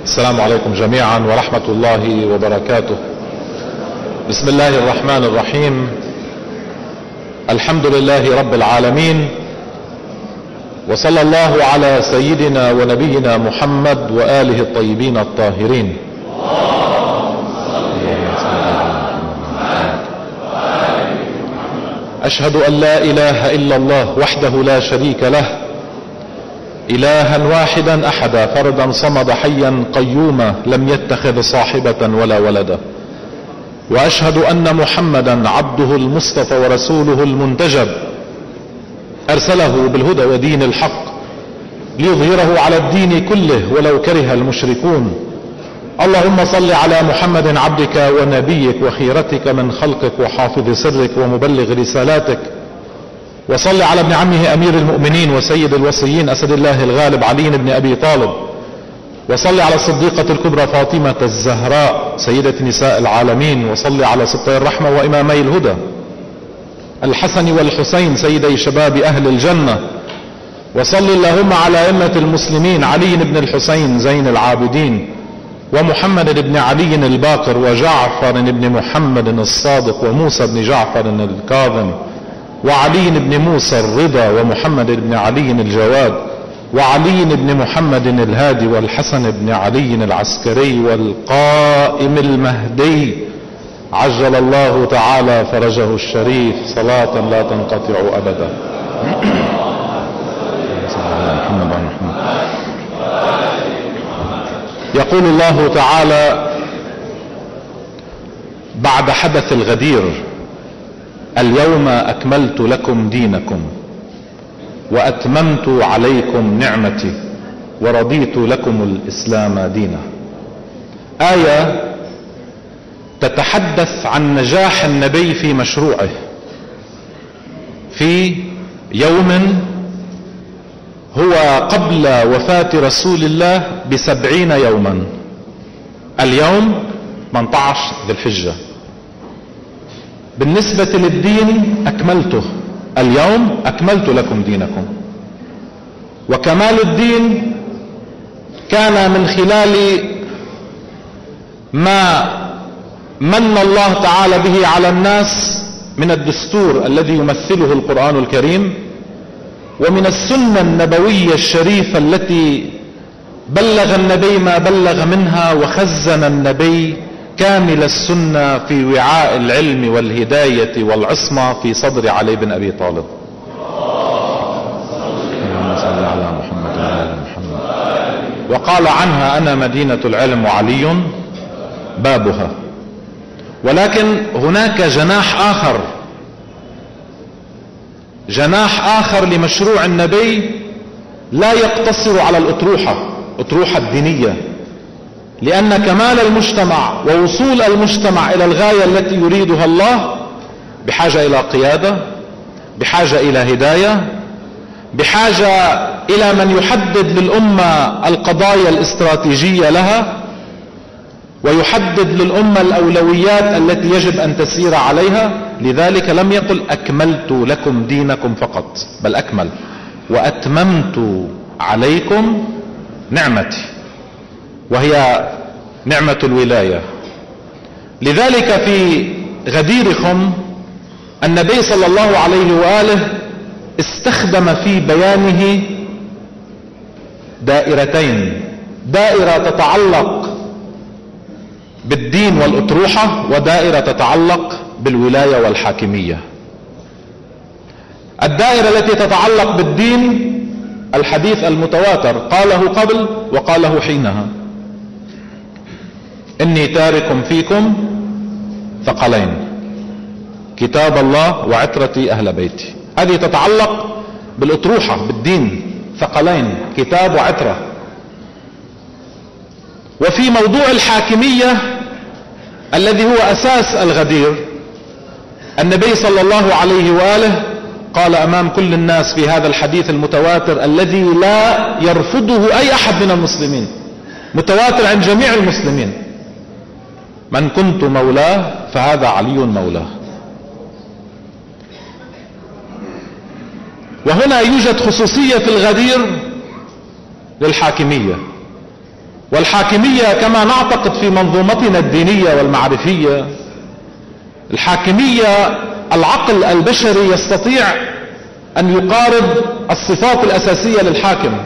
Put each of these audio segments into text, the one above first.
السلام عليكم جميعا ورحمة الله وبركاته. بسم الله الرحمن الرحيم. الحمد لله رب العالمين، وصلى الله على سيدنا ونبينا محمد وآله الطيبين الطاهرين. أشهد أن لا إله إلا الله وحده لا شريك له، إلها واحدا أحدا فردا صمد حيا قيوما لم يتخذ صاحبة ولا ولدا، وأشهد أن محمدا عبده المصطفى ورسوله المنتجب، أرسله بالهدى ودين الحق ليظهره على الدين كله ولو كره المشركون. اللهم صل على محمد عبدك ونبيك وخيرتك من خلقك وحافظ سرك ومبلغ رسالاتك، وصل على ابن عمه أمير المؤمنين وسيد الوصيين أسد الله الغالب علي بن أبي طالب، وصل على الصديقة الكبرى فاطمة الزهراء سيدة نساء العالمين، وصل على سبطي الرحمة وإمامي الهدى الحسن والحسين سيدي شباب أهل الجنة، وصل اللهم على أئمة المسلمين علي بن الحسين زين العابدين، ومحمد بن علي الباقر، وجعفر بن محمد الصادق، وموسى بن جعفر الكاظم، وعلي بن موسى الرضا، ومحمد بن علي الجواد، وعلي بن محمد الهادي، والحسن بن علي العسكري، والقائم المهدي عجل الله تعالى فرجه الشريف صلاة لا تنقطع أبدا. يقول الله تعالى بعد حدث الغدير: اليوم أكملت لكم دينكم وأتممت عليكم نعمتي ورضيت لكم الإسلام دينا. آية تتحدث عن نجاح النبي في مشروعه في يوم هو قبل وفاة رسول الله ب70 يوما. اليوم 18 ذي الحجة. بالنسبة للدين أكملته، اليوم أكملت لكم دينكم. وكمال الدين كان من خلال ما من الله تعالى به على الناس من الدستور الذي يمثله القرآن الكريم، ومن السنة النبوية الشريفة التي بلغ النبي ما بلغ منها، وخزن النبي كامل السنة في وعاء العلم والهداية والعصمة في صدر علي بن أبي طالب. اللهم صل على محمد وعلى محمد. وقال عنها: أنا مدينة العلم وعلي بابها. ولكن هناك جناح آخر لمشروع النبي لا يقتصر على الأطروحة الدينية، لأن كمال المجتمع ووصول المجتمع إلى الغاية التي يريدها الله بحاجة إلى قيادة، بحاجة إلى هداية، بحاجة إلى من يحدد للأمة القضايا الاستراتيجية لها، ويحدد للأمة الأولويات التي يجب أن تسير عليها. لذلك لم يقل أكملت لكم دينكم فقط، بل أكمل وأتممت عليكم نعمتي، وهي نعمة الولاية. لذلك في غدير خم النبي صلى الله عليه وآله استخدم في بيانه دائرتين: دائرة تتعلق بالدين والأطروحة، ودائرة تتعلق بالولاية والحاكمية. الدائرة التي تتعلق بالدين الحديث المتواتر قاله قبل وقاله حينها: إني تارك فيكم ثقلين، كتاب الله وعترتي أهل بيتي. هذه تتعلق بالأطروحة بالدين، ثقلين كتاب وعترة. وفي موضوع الحاكمية الذي هو أساس الغدير، النبي صلى الله عليه وآله قال أمام كل الناس في هذا الحديث المتواتر الذي لا يرفضه أي أحد من المسلمين، متواتر عند جميع المسلمين: من كنت مولاه فهذا علي مولاه. وهنا يوجد خصوصية في الغدير للحاكمية، والحاكمية كما نعتقد في منظومتنا الدينية والمعرفية، الحاكمية العقل البشري يستطيع أن يقارب الصفات الأساسية للحاكم.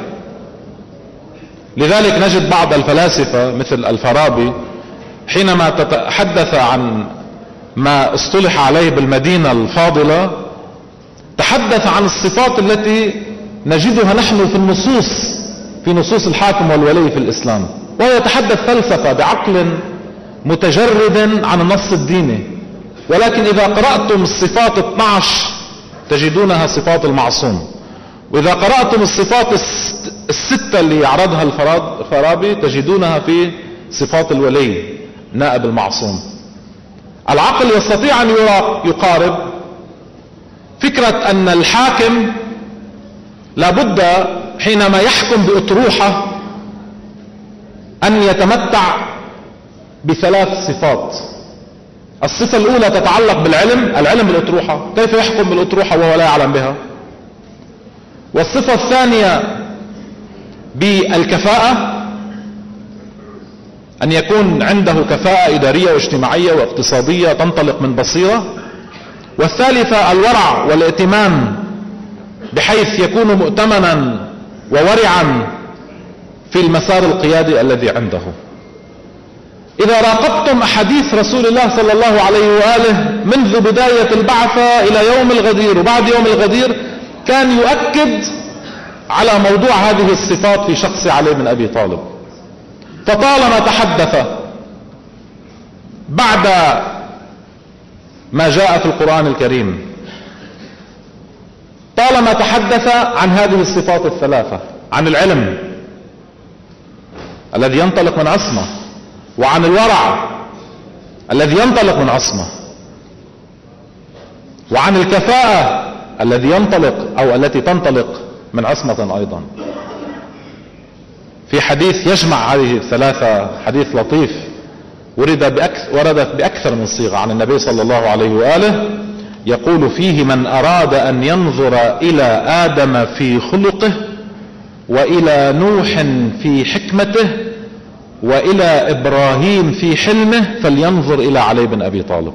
لذلك نجد بعض الفلاسفة مثل الفارابي حينما تتحدث عن ما اصطلح عليه بالمدينة الفاضلة تحدث عن الصفات التي نجدها نحن في نصوص الحاكم والولي في الإسلام، وهو يتحدث فلسفة بعقل متجرد عن النص الديني. ولكن إذا قرأتم الصفات 12 تجدونها صفات المعصوم، وإذا قرأتم الصفات الستة اللي يعرضها الفارابي تجدونها في صفات الولي نائب المعصوم. العقل يستطيع أن يقارب فكرة أن الحاكم لابد حينما يحكم بأطروحة أن يتمتع بثلاث صفات. الصفة الأولى تتعلق العلم بالأطروحة، كيف يحكم بالأطروحة وهو لا يعلم بها. والصفة الثانية بالكفاءة، أن يكون عنده كفاءة إدارية واجتماعية واقتصادية تنطلق من بصيرة. والثالثة الورع والائتمان، بحيث يكون مؤتمنا وورعا في المسار القيادي الذي عنده. إذا راقبتم أحاديث رسول الله صلى الله عليه وآله منذ بداية البعثة إلى يوم الغدير وبعد يوم الغدير كان يؤكد على موضوع هذه الصفات في شخص علي بن أبي طالب. فطالما تحدث بعد ما جاء في القرآن الكريم، طالما تحدث عن هذه الصفات الثلاثة، عن العلم الذي ينطلق من عصمة، وعن الورع الذي ينطلق من عصمة، وعن الكفاءة الذي ينطلق أو التي تنطلق من عصمة أيضا. في حديث يجمع هذه الثلاثة، حديث لطيف وردت بأكثر من صيغة عن النبي صلى الله عليه وآله، يقول فيه: من أراد أن ينظر إلى آدم في خلقه، وإلى نوح في حكمته، وإلى إبراهيم في حلمه، فلينظر إلى علي بن أبي طالب.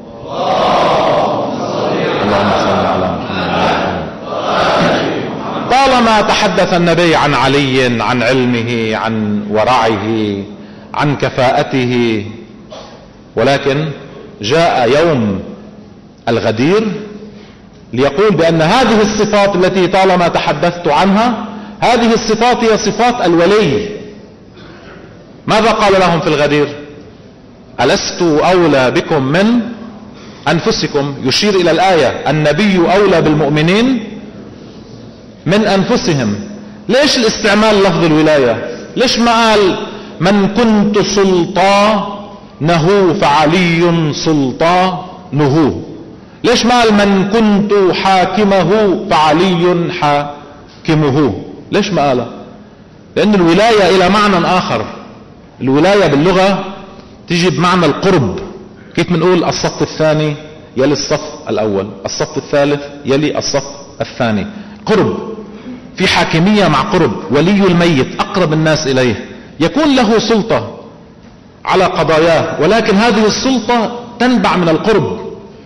اللهم صل على محمد. طالما تحدث النبي عن علي، عن علمه، عن ورعه، عن كفاءته، ولكن جاء يوم الغدير ليقول بأن هذه الصفات التي طالما تحدثت عنها، هذه الصفات هي صفات الولي. ماذا قال لهم في الغدير؟ ألست أولى بكم من أنفسكم؟ يشير إلى الآية: النبي أولى بالمؤمنين من أنفسهم. ليش الاستعمال لفظ الولاية؟ ليش ما قال من كنت سلطانه فعلي سلطانه؟ ليش ما قال من كنت حاكمه فعلي حاكمه؟ ليش ما قال؟ لأن الولاية إلى معنى آخر. الولاية باللغة تجي بمعنى القرب. كيف بنقول الصف الثاني يلي الصف الأول، الصف الثالث يلي الصف الثاني؟ قرب، في حاكمية مع قرب. ولي الميت أقرب الناس إليه يكون له سلطة على قضاياه، ولكن هذه السلطة تنبع من القرب.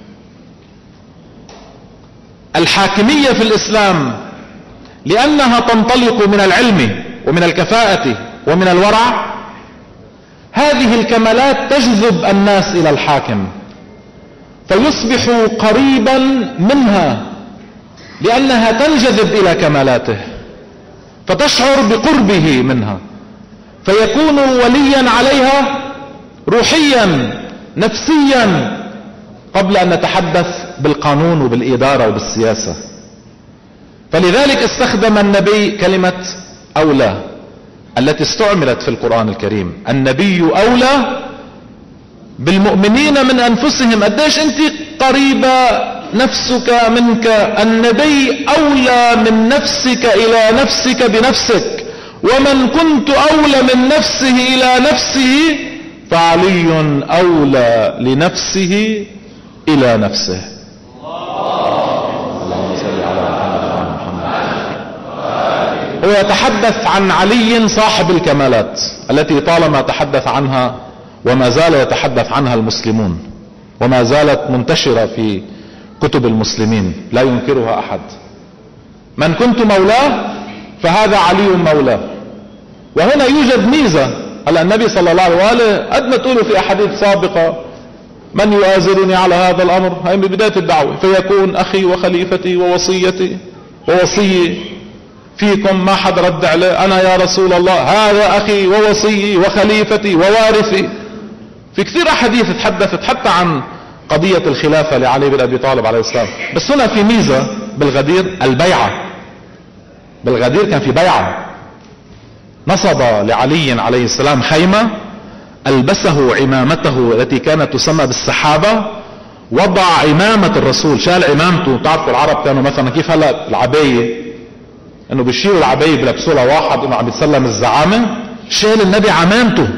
الحاكمية في الإسلام لأنها تنطلق من العلم ومن الكفاءة ومن الورع، هذه الكمالات تجذب الناس إلى الحاكم فيصبح قريبا منها، لأنها تنجذب إلى كمالاته فتشعر بقربه منها، فيكون وليا عليها روحيا نفسيا، قبل أن نتحدث بالقانون وبالإدارة وبالسياسة. فلذلك استخدم النبي كلمة أولى التي استعملت في القرآن الكريم. النبي أولى بالمؤمنين من أنفسهم. قديش أنت قريبة نفسك منك؟ النبي أولى من نفسك إلى نفسك بنفسك، ومن كنت أولى من نفسه إلى نفسه فعلي أولى لنفسه إلى نفسه. اللهم صل على محمد. هو يتحدث عن علي صاحب الكمالات التي طالما تحدث عنها وما زال يتحدث عنها المسلمون، وما زالت منتشرة في كتب المسلمين لا ينكرها أحد. من كنت مولاه فهذا علي مولاه. وهنا يوجد ميزة. هلا النبي صلى الله عليه وآله قد ما تقولوا في أحاديث سابقة من يؤازرني على هذا الأمر، هاي من بداية الدعوة، فيكون أخي وخليفتي ووصيتي ووصيي فيكم. ما حد رد عليه، أنا يا رسول الله هذا أخي ووصيي وخليفتي ووارثي. في كثير أحاديث تحدثت حتى عن قضية الخلافة لعلي بن أبي طالب عليه السلام. بس هنا في ميزة بالغدير، البيعة. بالغدير كان في بيعة. نصب لعلي عليه السلام خيمة، ألبسه عمامته التي كانت تسمى بالسحابة، وضع عمامة الرسول، شال عمامته. تعرفوا العرب كانوا مثلا كيف هلا العباية انه بيشيلوا العباية بلبسوا لها واحد انه عم يتسلم الزعامة، شال النبي عمامته،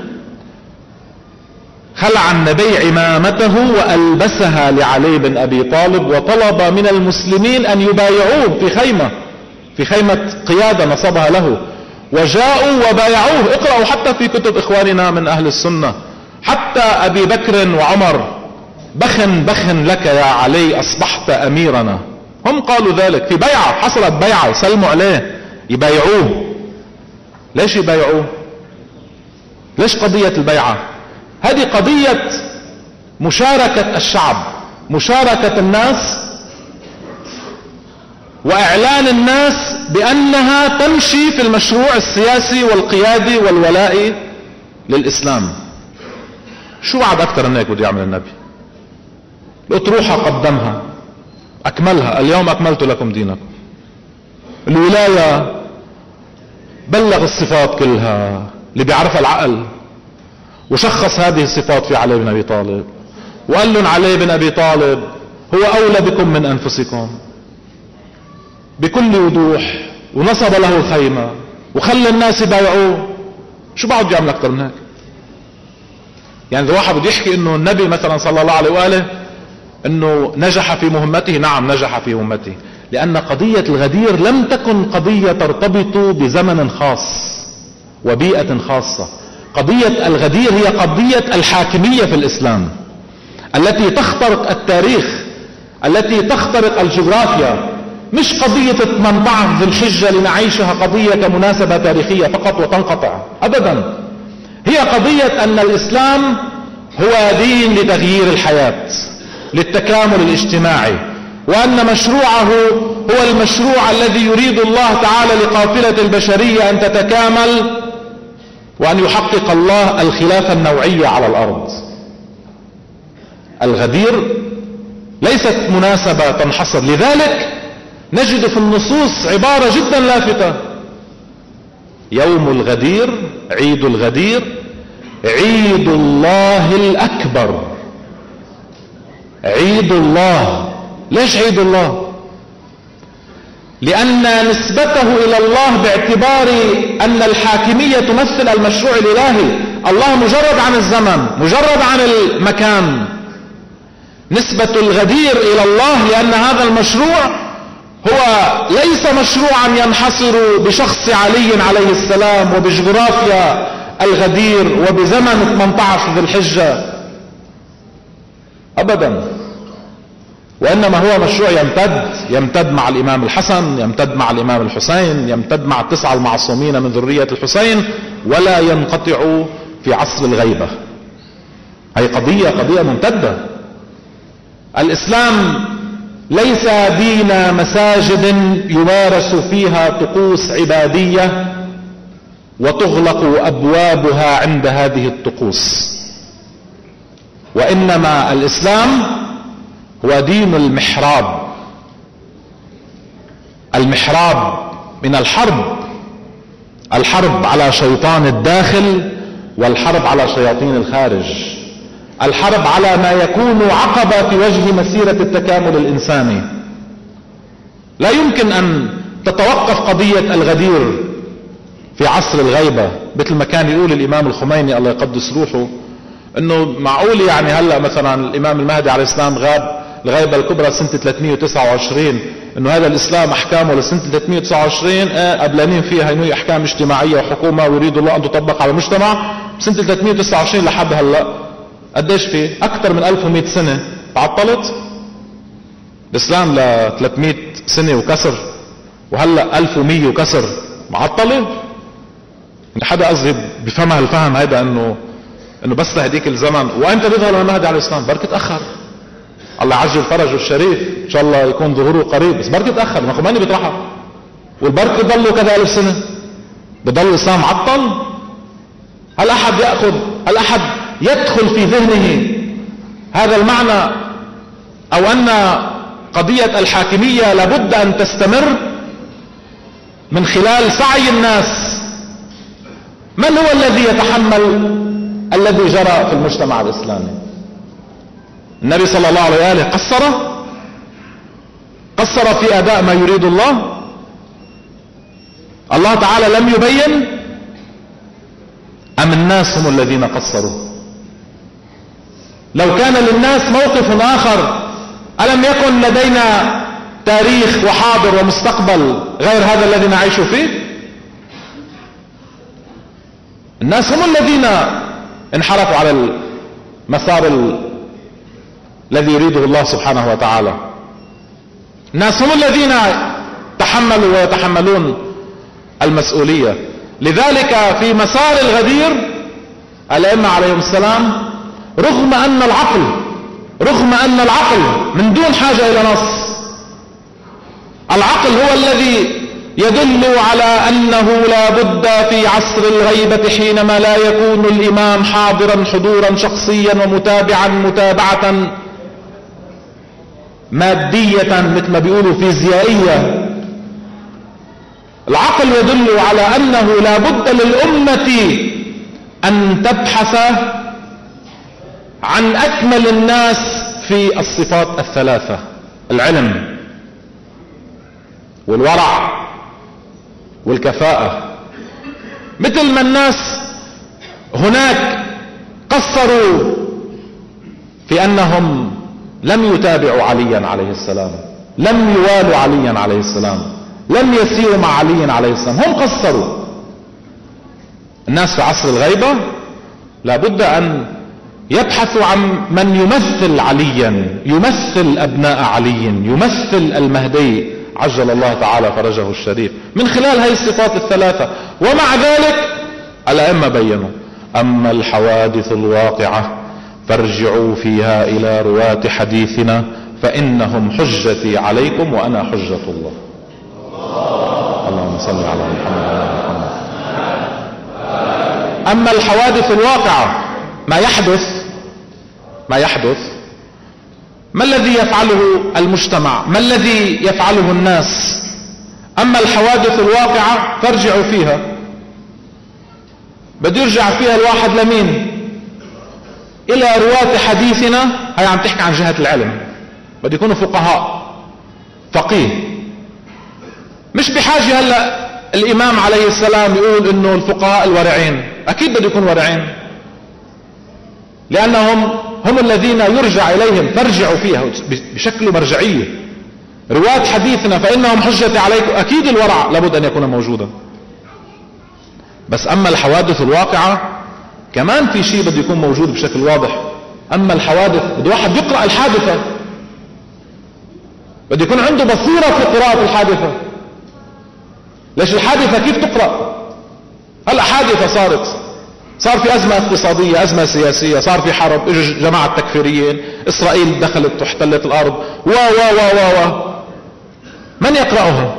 خلع النبي عمامته وألبسها لعلي بن أبي طالب، وطلب من المسلمين أن يبايعوه في خيمة قيادة نصبها له، وجاءوا وبايعوه. اقرأوا حتى في كتب إخواننا من أهل السنة، حتى أبي بكر وعمر، بخن لك يا علي أصبحت أميرنا. هم قالوا ذلك في بيعة، حصلت بيعة، يسلموا عليه يبايعوه. ليش يبايعوه؟ ليش قضية البيعة؟ هذه قضية مشاركة الشعب، مشاركة الناس، وإعلان الناس بأنها تمشي في المشروع السياسي والقيادي والولائي للإسلام. شو بعد أكثر من هيك بده يعمل النبي؟ الأطروحة قدمها، أكملها، اليوم أكملت لكم دينكم. الولاية بلغ الصفات كلها اللي بيعرفها العقل، وشخص هذه الصفات في علي بن أبي طالب، وقال لهم علي بن أبي طالب هو أولى بكم من أنفسكم بكل وضوح، ونصب له الخيمة وخلى الناس يبايعوه. شو بعد يعمل أكثر من هيك؟ يعني إذا واحد بده يحكي إنه النبي مثلا صلى الله عليه وآله إنه نجح في مهمته، نعم نجح في مهمته، لأن قضية الغدير لم تكن قضية ترتبط بزمن خاص وبيئة خاصة. قضية الغدير هي قضية الحاكمية في الإسلام التي تخترق التاريخ، التي تخترق الجغرافيا. مش قضية 18 ذي الحجة لنعيشها قضية كمناسبة تاريخية فقط وتنقطع أبدا. هي قضية أن الإسلام هو دين لتغيير الحياة، للتكامل الاجتماعي، وأن مشروعه هو المشروع الذي يريد الله تعالى لقافلة البشرية أن تتكامل، وأن يحقق الله الخلافة النوعية على الأرض. الغدير ليست مناسبة تنحصر، لذلك نجد في النصوص عبارة جدا لافتة: يوم الغدير، عيد الغدير، عيد الله الأكبر. عيد الله. ليش عيد الله؟ لأن نسبته إلى الله باعتبار أن الحاكمية تمثل المشروع الإلهي. الله مجرد عن الزمن، مجرد عن المكان. نسبة الغدير إلى الله لأن هذا المشروع هو ليس مشروعا ينحصر بشخص علي عليه السلام وبجغرافيا الغدير وبزمن 18 ذي الحجة أبدا، وإنما هو مشروع يمتد مع الإمام الحسن، يمتد مع الإمام الحسين، يمتد مع 9 المعصومين من ذرية الحسين، ولا ينقطع في عصر الغيبة. هي قضية ممتدة. الإسلام ليس دين مساجد يمارس فيها طقوس عبادية وتغلق أبوابها عند هذه الطقوس، وإنما الإسلام هو دين المحراب. المحراب من الحرب على شيطان الداخل، والحرب على شياطين الخارج، الحرب على ما يكون عقبة في وجه مسيرة التكامل الإنساني. لا يمكن أن تتوقف قضية الغدير في عصر الغيبة، مثل ما كان يقول الإمام الخميني الله يقدس روحه، أنه معقول يعني هلأ مثلا الإمام المهدي عليه السلام غاب الغيبة الكبرى سنة 329 انه هذا الاسلام احكامه لسنة 329 قبلانين فيها انه احكام اجتماعية وحكومة ويريد الله ان تطبق على المجتمع. سنة 329 لحد هلا قديش فيه؟ اكثر من 1100 سنة تعطلت الاسلام ل 300 سنة وكسر، وهلا 1100 وكسر معطلة. حدا قصدي بفهمها الفهم هيدا انه بس لهديك الزمن وانت بيظهر المهدي على الاسلام بركي تاخر، الله عجل فرجه الشريف ان شاء الله يكون ظهوره قريب، بس بركي تاخر ما خماني بيطرحها والبركي ضلوا كذا 1000 سنة بضل الاسلام معطل. هل احد يدخل في ذهنه هذا المعنى او ان قضية الحاكمية لابد ان تستمر من خلال سعي الناس؟ من هو الذي يتحمل الذي جرى في المجتمع الإسلامي؟ النبي صلى الله عليه وآله قصر في أداء ما يريد الله. الله تعالى لم يبين أم الناس هم الذين قصروا؟ لو كان للناس موقف آخر ألم يكن لدينا تاريخ وحاضر ومستقبل غير هذا الذي نعيش فيه؟ الناس هم الذين انحرفوا على المسار الذي يريده الله سبحانه وتعالى. الناس هم الذين تحملوا ويتحملون المسؤولية. لذلك في مسار الغدير الأئمة عليهم السلام رغم أن العقل من دون حاجة إلى نص، العقل هو الذي يدل على أنه لا بد في عصر الغيبة حينما لا يكون الإمام حاضرا حضورا شخصيا ومتابعا متابعة مادية مثل ما بيقولوا فيزيائية، العقل يدل على أنه لا بد للأمة أن تبحث عن أكمل الناس في الصفات الثلاثة: العلم والورع والكفاءة. مثل ما الناس هناك قصروا في أنهم لم يتابعوا عليا عليه السلام، لم يوالوا عليا عليه السلام، لم يسيروا مع علي عليه السلام، هم قصروا. الناس في عصر الغيبة لابد أن يبحثوا عن من يمثل عليا، يمثل أبناء علي، يمثل المهدي عجل الله تعالى فرجه الشريف من خلال هذه الصفات الثلاثة. ومع ذلك الأئمة بينوا: أما الحوادث الواقعة فارجعوا فيها إلى رواة حديثنا فإنهم حجتي عليكم وأنا حجة الله. اللهم صل على محمد وعلى محمد. أما الحوادث الواقعة، ما يحدث ما الذي يفعله المجتمع، ما الذي يفعله الناس. أما الحوادث الواقعة فارجعوا فيها. بده يرجع فيها الواحد لمين؟ إلى رواة حديثنا. هي عم تحكي عن جهة العلم، بده يكونوا فقهاء، فقيه. مش بحاجة هلأ الإمام عليه السلام يقول إنه الفقهاء الورعين، أكيد بده يكون ورعين لأنهم هم الذين يرجع إليهم. فارجعوا فيها بشكل مرجعية. رواة حديثنا فإنهم حجتي عليكم، أكيد الورع لابد أن يكون موجودا. بس أما الحوادث الواقعة كمان في شيء بده يكون موجود بشكل واضح. أما الحوادث بده واحد يقرأ الحادثة، بده يكون عنده بصيرة في قراءة الحادثة. ليش الحادثة كيف تقرأ؟ هلأ حادثة صار في أزمة اقتصادية، أزمة سياسية، صار في حرب، اجوا جماعة تكفيريين، إسرائيل دخلت واحتلت الأرض و من يقرأها؟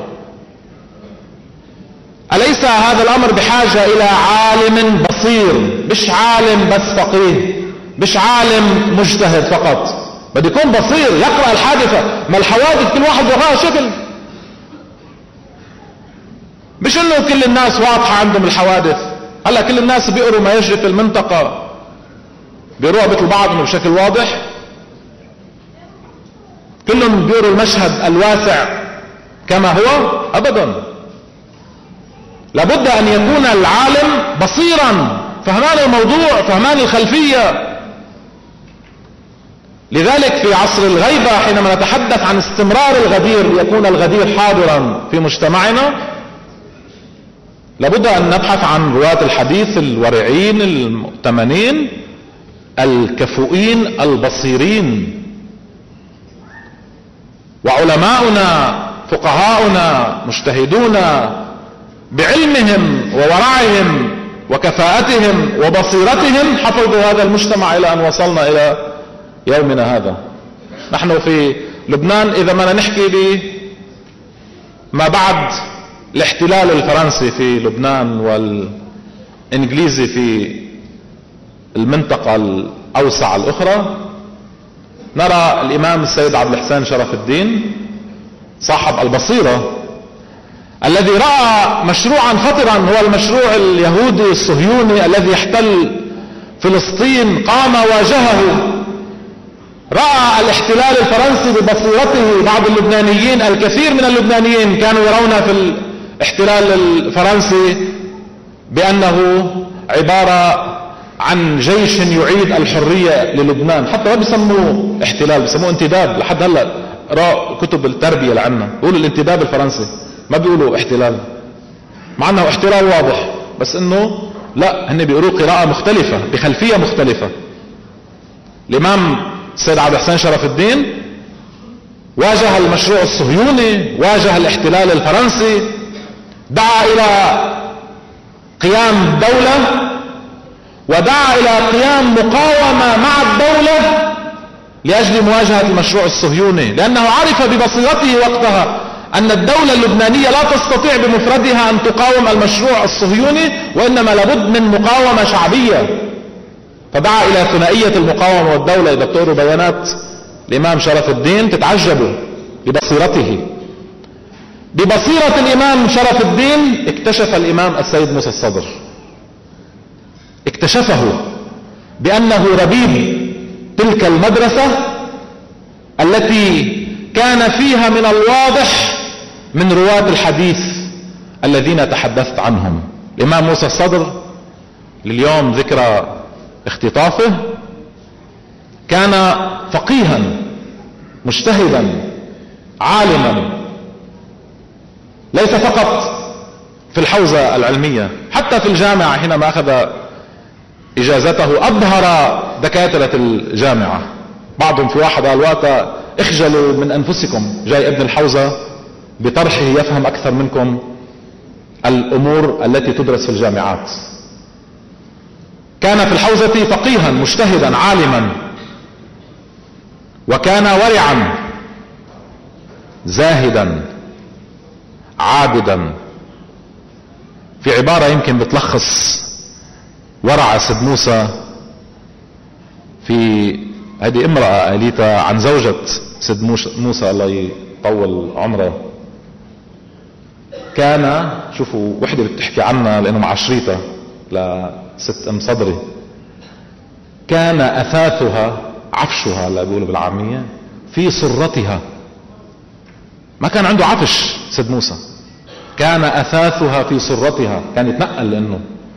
أليس هذا الأمر بحاجة إلى عالم بصير، مش عالم بس فقيه، مش عالم مجتهد فقط، بده يكون بصير يقرأ الحادثة. ما الحوادث كل واحد يقرأها شكل، مش انه كل الناس واضحة عندهم الحوادث. هلا كل الناس بيقروا ما يجري في المنطقة بيقروها مثل بعض انه بشكل واضح، كلهم بيقروا المشهد الواسع كما هو؟ ابدا. لابد ان يكون العالم بصيرا، فهمان الموضوع، فهمان الخلفية. لذلك في عصر الغيبة حينما نتحدث عن استمرار الغدير، يكون الغدير حاضرا في مجتمعنا، لابد أن نبحث عن رواة الحديث الورعين المؤتمنين الكفؤين البصيرين. وعلماؤنا فقهاؤنا مجتهدون بعلمهم وورعهم وكفاءتهم وبصيرتهم حفظوا هذا المجتمع إلى أن وصلنا إلى يومنا هذا. نحن في لبنان إذا ما نحكي بما بعد الاحتلال الفرنسي في لبنان والإنجليزي في المنطقة الأوسع الأخرى، نرى الإمام السيد عبد الحسين شرف الدين صاحب البصيرة الذي رأى مشروعا خطرا، هو المشروع اليهودي الصهيوني الذي يحتل فلسطين، قام واجهه. رأى الاحتلال الفرنسي ببصيرته. بعض اللبنانيين، الكثير من اللبنانيين كانوا يرون في الاحتلال الفرنسي بأنه عبارة عن جيش يعيد الحرية للبنان. حتى ما بيسموه احتلال، بيسموه انتداب. لحد هلا رأى كتب التربية اللي عنا بيقولوا الانتداب الفرنسي، ما بيقولوا احتلال، مع انه احتلال واضح، بس انه لا، هن بيقولوا قراءة مختلفة بخلفية مختلفة. الإمام السيد عبد الحسين شرف الدين واجه المشروع الصهيوني، واجه الاحتلال الفرنسي، دعا إلى قيام دولة ودعا إلى قيام مقاومة مع الدولة لأجل مواجهة المشروع الصهيوني، لأنه عرف ببصيرته وقتها أن الدولة اللبنانية لا تستطيع بمفردها أن تقاوم المشروع الصهيوني، وإنما لابد من مقاومة شعبية. فدعا إلى ثنائية المقاومة والدولة. إذا بتقروا بيانات الإمام شرف الدين تتعجبوا ببصيرته. ببصيرة الإمام شرف الدين اكتشف الإمام السيد موسى الصدر، اكتشفه بأنه ربيب تلك المدرسة التي كان فيها من الواضح من رواة الحديث الذين تحدثت عنهم. الإمام موسى الصدر لليوم ذكرى اختطافه كان فقيها مجتهدا عالما، ليس فقط في الحوزة العلمية، حتى في الجامعة حينما أخذ إجازته أبهر دكاترة الجامعة. بعضهم في واحد قال وقتا اخجلوا من أنفسكم، جاي ابن الحوزة بطرحه يفهم أكثر منكم الأمور التي تدرس في الجامعات. كان في الحوزة فقيها مجتهدا عالما، وكان ورعا زاهدا عابدا. في عبارة يمكن بتلخص ورع سيد موسى، في هذه امرأة قالتها عن زوجة سيد موسى الله يطول عمره. كان، شوفوا وحدة بتحكي عنها لأنه معشريتها لست ام صدري، كان أثاثها عفشها اللي بيقولوا بالعامية في سرتها. ما كان عنده عفش سيد موسى، كان أثاثها في سرتها، كان يتنقل. لأنه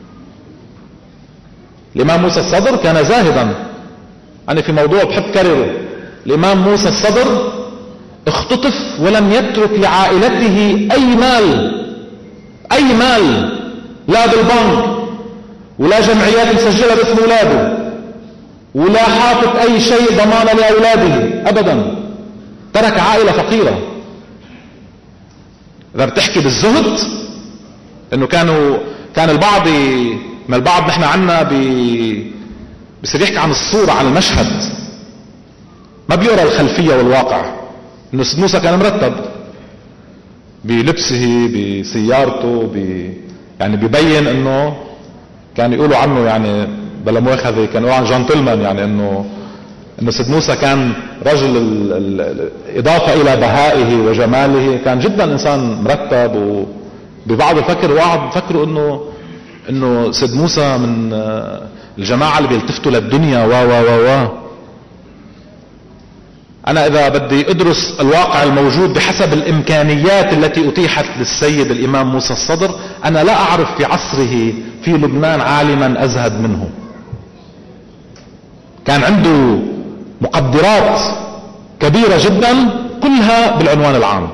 الإمام موسى الصدر كان زاهدا. أنا في موضوع بحب كرره، الإمام موسى الصدر اختطف ولم يترك لعائلته أي مال، لا بالبنك ولا جمعيات مسجلة باسم أولاده ولا حاطط أي شيء ضمانا لأولاده أبدا. ترك عائلة فقيرة. إذا بتحكي بالزهد، إنه كان البعض ما البعض نحن عنا بصير يحكي عن الصورة، عن المشهد، ما بيقرأ الخلفية والواقع. إنه سيد موسى كان مرتب بلبسه بسيارته يعني بيبين إنه كان يقولوا عنه، يعني بلا مؤاخذة كانوا يقولوا عن جنتلمان، يعني إنه سيد موسى كان رجل إضافة إلى بهائه وجماله، كان جدا إنسان مرتب. وببعض فكروا إنه سيد موسى من الجماعة اللي بيلتفتوا للدنيا و أنا إذا بدي أدرس الواقع الموجود بحسب الإمكانيات التي أتيحت للسيد الإمام موسى الصدر، أنا لا أعرف في عصره في لبنان عالما أزهد منه. كان عنده مقدرات كبيرة جدا كلها بالعنوان العام.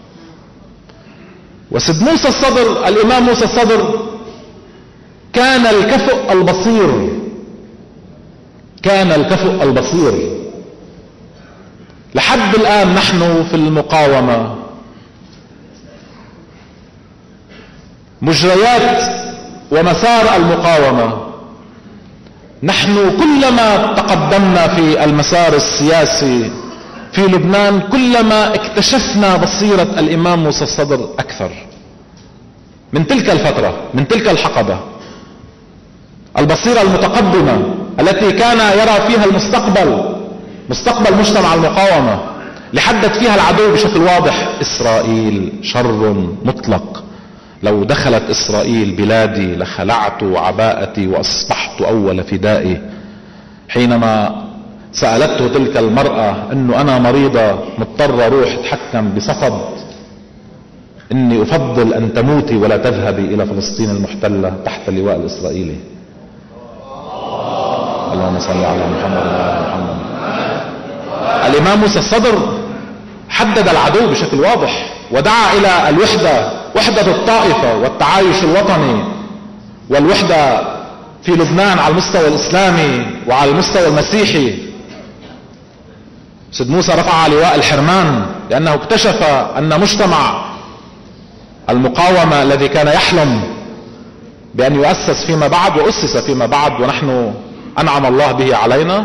وسيد موسى الصدر، الإمام موسى الصدر كان الكفؤ البصير، كان الكفؤ البصير. لحد الآن نحن في المقاومة مجريات ومسار المقاومة، نحن كلما تقدمنا في المسار السياسي في لبنان كلما اكتشفنا بصيرة الإمام موسى الصدر أكثر. من تلك الفترة، من تلك الحقبة، البصيرة المتقدمة التي كان يرى فيها المستقبل، مستقبل مجتمع المقاومة، لحدد فيها العدو بشكل واضح: إسرائيل شر مطلق، لو دخلت إسرائيل بلادي لخلعت عباءتي وأصبحت أول فدائي. حينما سألته تلك المرأة أنه أنا مريضة مضطرة روح اتحكم بصفد، إني أفضل أن تموتي ولا تذهبي إلى فلسطين المحتلة تحت اللواء الإسرائيلي. اللهم صل على محمد وعلى محمد. الإمام موسى الصدر حدد العدو بشكل واضح ودعا إلى الوحدة، وحدة الطائفة والتعايش الوطني والوحدة في لبنان على المستوى الإسلامي وعلى المستوى المسيحي. سيد موسى رفع لواء الحرمان لأنه اكتشف أن مجتمع المقاومة الذي كان يحلم بأن يؤسس فيما بعد وأسس فيما بعد ونحن أنعم الله به علينا،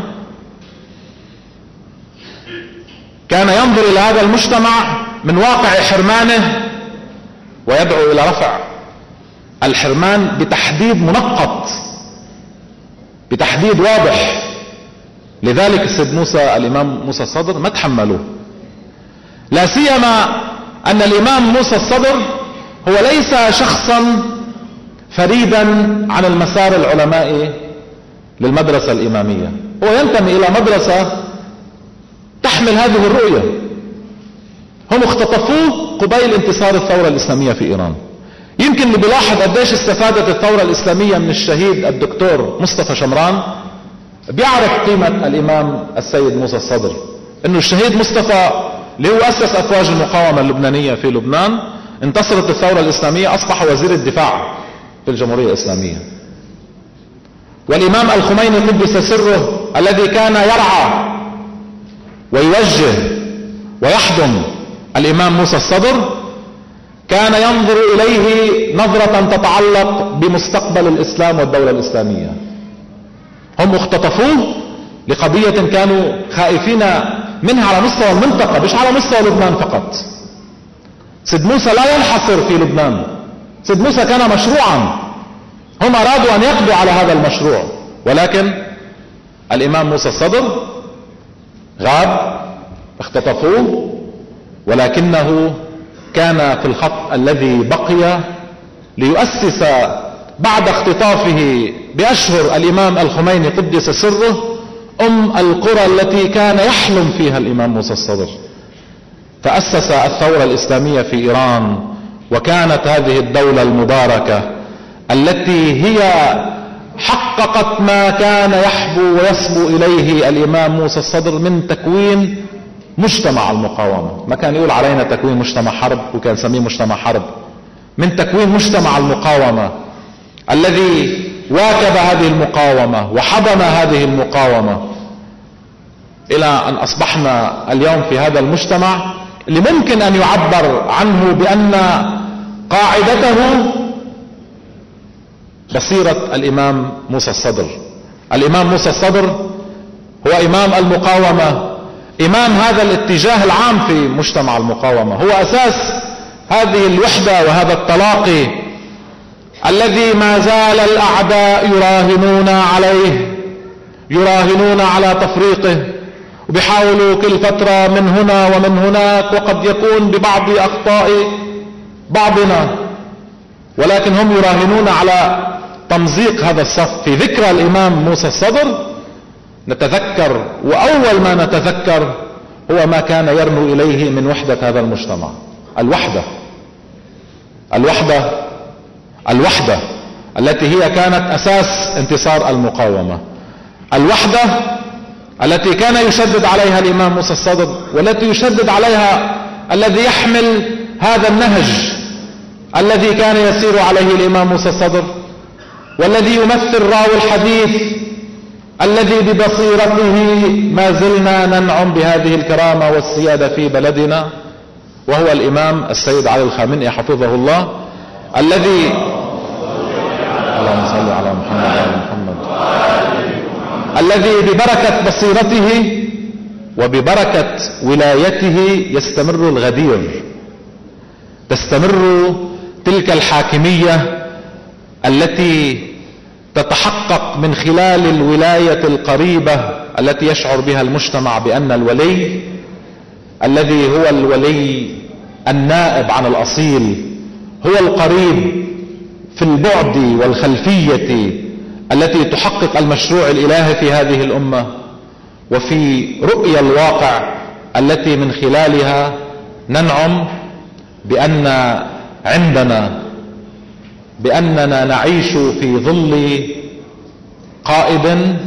كان ينظر إلى هذا المجتمع من واقع حرمانه ويدعو إلى رفع الحرمان بتحديد منقط، بتحديد واضح. لذلك السيد موسى، الإمام موسى الصدر ما تحملوه، لا سيما أن الإمام موسى الصدر هو ليس شخصا فريدا عن المسار العلمائي للمدرسة الإمامية، هو ينتمي إلى مدرسة تحمل هذه الرؤية. هم اختطفوه قبيل انتصار الثورة الإسلامية في إيران. يمكن اللي بيلاحظ قديش استفادت الثورة الإسلامية من الشهيد الدكتور مصطفى شمران بيعرف قيمة الإمام السيد موسى الصدر، إنه الشهيد مصطفى اللي هو أسس أفواج المقاومة اللبنانية في لبنان، انتصرت الثورة الإسلامية، أصبح وزير الدفاع في الجمهورية الإسلامية. والإمام الخميني قدس سره الذي كان يرعى ويوجه ويحضن الإمام موسى الصدر كان ينظر إليه نظرة تتعلق بمستقبل الإسلام والدولة الإسلامية. هم اختطفوه لقضية كانوا خائفين منها على مستوى المنطقة مش على مستوى لبنان فقط. سيد موسى لا ينحصر في لبنان، سيد موسى كان مشروعا، هم أرادوا أن يقضوا على هذا المشروع، ولكن الإمام موسى الصدر غاب، اختطفوه، ولكنه كان في الخط الذي بقي ليؤسس بعد اختطافه بأشهر الإمام الخميني قدس سره القرى التي كان يحلم فيها الإمام موسى الصدر. فأسس الثورة الإسلامية في إيران، وكانت هذه الدولة المباركة التي هي حققت ما كان يحبو ويسبو إليه الإمام موسى الصدر من تكوين مجتمع المقاومة. ما كان يقول علينا تكوين مجتمع حرب، وكان سميه مجتمع حرب، من تكوين مجتمع المقاومة الذي واكب هذه المقاومة وحضن هذه المقاومة إلى أن أصبحنا اليوم في هذا المجتمع اللي ممكن أن يعبر عنه بأن قاعدته بصيرة الإمام موسى الصدر. الإمام موسى الصدر هو إمام المقاومة، إمام هذا الاتجاه العام في مجتمع المقاومة، هو أساس هذه الوحدة وهذا التلاقي الذي ما زال الأعداء يراهنون عليه، يراهنون على تفريقه، وبيحاولوا كل فترة من هنا ومن هناك، وقد يكون ببعض أخطاء بعضنا، ولكن هم يراهنون على تمزيق هذا الصف. في ذكرى الإمام موسى الصدر نتذكر، وأول ما نتذكر هو ما كان يرنو إليه من وحدة هذا المجتمع، الوحدة، الوحدة، الوحدة التي هي كانت أساس انتصار المقاومة، الوحدة التي كان يشدد عليها الإمام موسى الصدر، والتي يشدد عليها الذي يحمل هذا النهج الذي كان يسير عليه الإمام موسى الصدر، والذي يمثل راوي الحديث الذي ببصيرته ما زلنا ننعم بهذه الكرامة والسيادة في بلدنا، وهو الإمام السيد علي الخامنئي حفظه الله، الذي اللهم صل على محمد وعلى محمد، الذي ببركة بصيرته وببركة ولايته يستمر الغدير، تستمر تلك الحاكمية التي تتحقق من خلال الولاية القريبة التي يشعر بها المجتمع بأن الولي الذي هو الولي النائب عن الأصيل هو القريب في البعد والخلفية التي تحقق المشروع الإلهي في هذه الأمة، وفي رؤية الواقع التي من خلالها ننعم بأننا نعيش في ظل قائد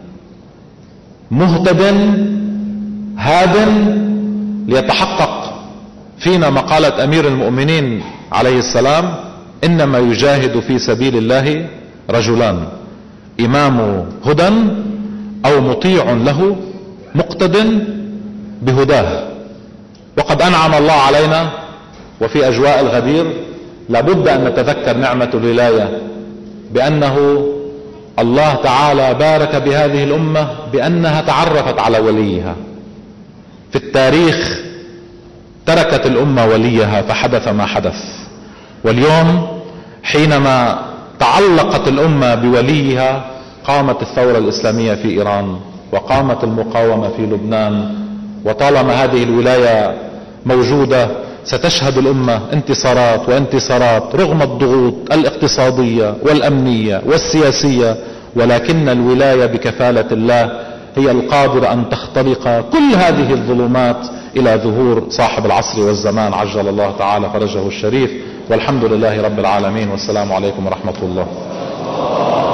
مهتد هاد ليتحقق فينا مقالة أمير المؤمنين عليه السلام: إنما يجاهد في سبيل الله رجلان، إمام هدى أو مطيع له مقتد بهداه. وقد أنعم الله علينا وفي أجواء الغدير لابد أن نتذكر نعمة الولاية، بأنه الله تعالى بارك بهذه الأمة بأنها تعرفت على وليها. في التاريخ تركت الأمة وليها فحدث ما حدث، واليوم حينما تعلقت الأمة بوليها قامت الثورة الإسلامية في إيران، وقامت المقاومة في لبنان، وطالما هذه الولاية موجودة ستشهد الأمة انتصارات رغم الضغوط الاقتصادية والأمنية والسياسية، ولكن الولاية بكفالة الله هي القادرة أن تخترق كل هذه الظلمات إلى ظهور صاحب العصر والزمان عجل الله تعالى فرجه الشريف. والحمد لله رب العالمين، والسلام عليكم ورحمة الله.